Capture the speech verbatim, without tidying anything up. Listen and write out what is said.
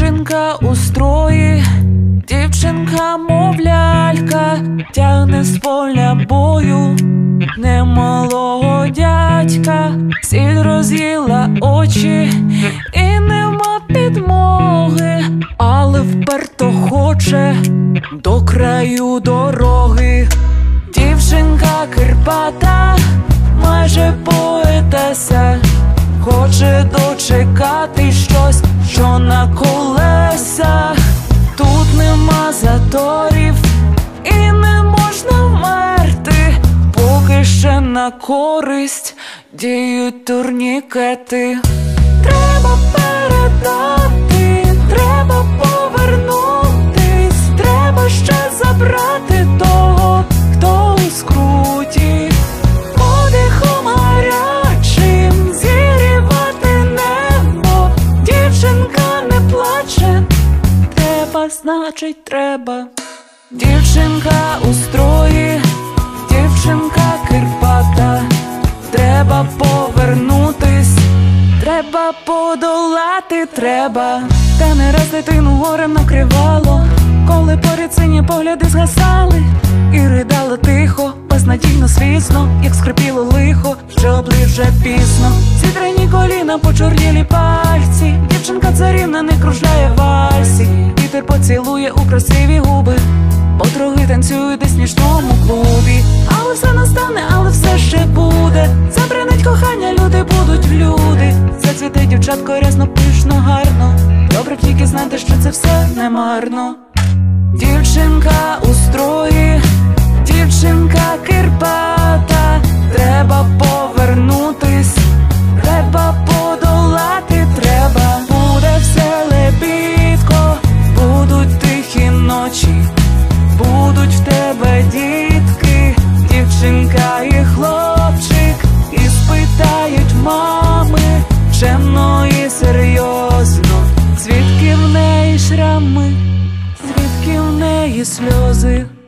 Дівчинка у строї, дівчинка мов лялька, тягне з поля бою немалого дядька. Сіль роз'їла очі і нема підмоги, але вперто хоче до краю дороги. Дівчинка кирпата, майже поетеса, хоче дочекати щось, що на колесах. Тут нема заторів і не можна вмерти, поки ще на користь діють турнікети. Треба передати, треба повернутись, треба ще забрати того, хто у скруті. Подихом гарячим зігрівати небо. Дівчинка не плаче, треба, значить треба. Дівчинка у строї, дівчинка кирпата, треба повернутись, треба подолати, треба. Та не раз дитину горем накривало, коли поряд сині погляди згасали, і ридала тихо, безнадійно, звісно, як скрипіло лихо, що облив вже пізно. Зідрені коліна, почорнілі пальці, дівчинка царівна не кружляє в вальсі. Вітер поцілує у красиві губи, подруги танцюють десь в нічному клубі. Але все настане, але все ще буде. Забринить кохання, люди будуть в люди. Зацвіте дівчатко рясно, пишно, гарно. Добре б тільки знати, що це все не марно. Дівчинка у строї, дівчинка кирпата, треба повернутись, треба подолати, треба. Буде все лебідко, будуть тихі ночі, будуть в тебе дітки, дівчинка і хлопчик, і спитають мами чемно і серйозно, звідки в неї шрами, звідки в неї сльози.